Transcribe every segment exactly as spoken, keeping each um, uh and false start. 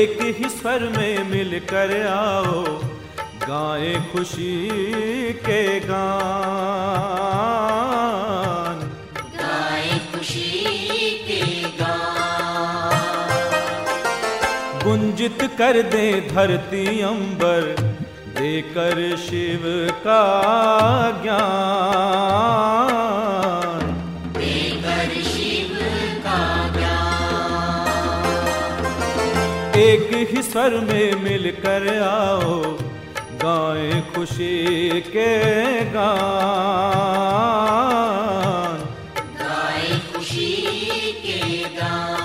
एक ही स्वर में मिलकर आओ, गाएं खुशी के गान, गाएं खुशी के गान। गुंजित कर दे धरती अंबर, देकर शिव का ज्ञान, देकर शिव का ज्ञान। एक ही स्वर में मिलकर आओ, गाएं खुशी के गान, गाएं खुशी के गान।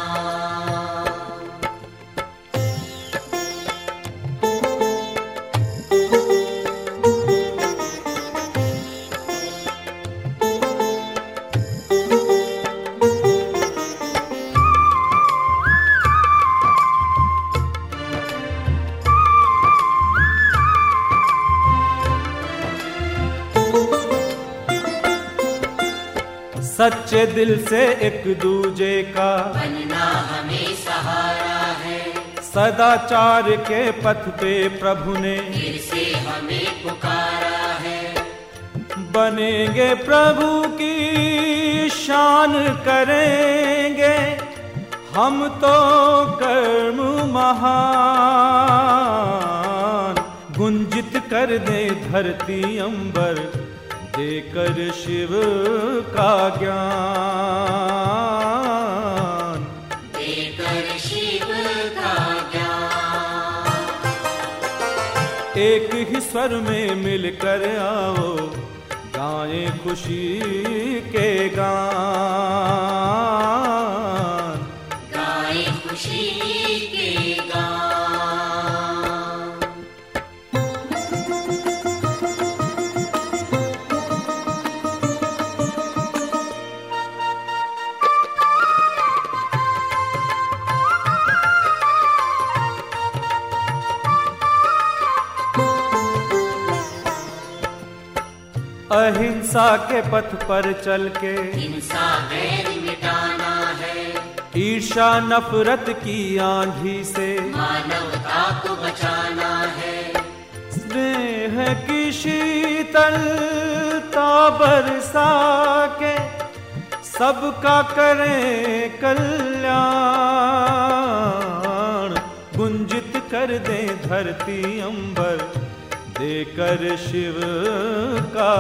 सच्चे दिल से एक दूजे का बनना हमें सहारा है, सदाचार के पथ पे प्रभु ने फिर से हमें पुकारा है। बनेंगे प्रभु की शान करेंगे हम तो कर्म महान, गुंजित कर दे धरती अंबर, देकर शिव का ज्ञान, देकर शिव का ज्ञान। एक ही स्वर में मिलकर आओ, गाएं खुशी के गान, गाएं खुशी के गान। अहिंसा के पथ पर चल के हिंसा वैर मिटाना है, ईर्ष्या नफरत की आंधी से मानवता को बचाना है। स्नेह की शीतलता बरसा के सबका करें कल्याण, गुंजित कर दे धरती अंबर, देकर शिव का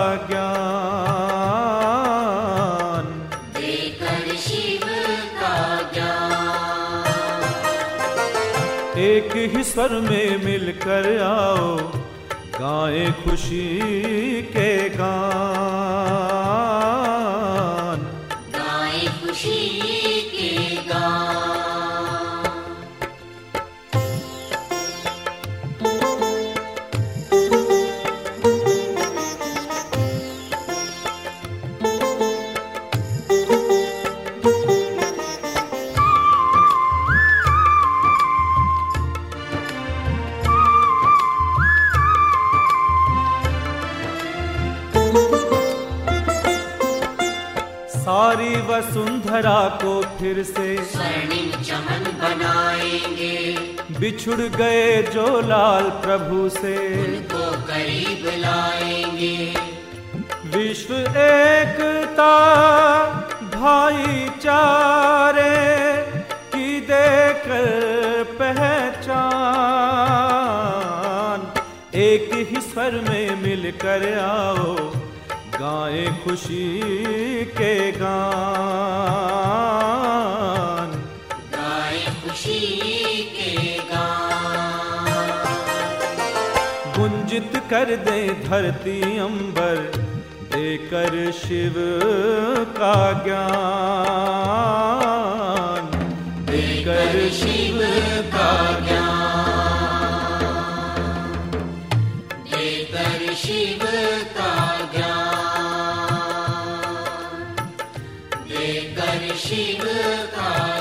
ज्ञान, देकर शिव का ज्ञान। एक ही स्वर में मिलकर आओ, गाएं खुशी के गान, गाएं खुशी के गान। सारी वसुंधरा को फिर से स्वर्णिम चमन बनाएंगे, बिछुड़ गए जो लाल प्रभु से उनको करीब लाएंगे। विश्व एकता भाईचारे की देकर पहचान, एक ही स्वर में मिलकर आओ, गाएं खुशी के गान, गाएं खुशी के गान। गुंजित कर दे धरती अंबर, देकर शिव का ज्ञान, देकर शिव का ज्ञान, देकर शिव का ज्ञान, देकर शिव का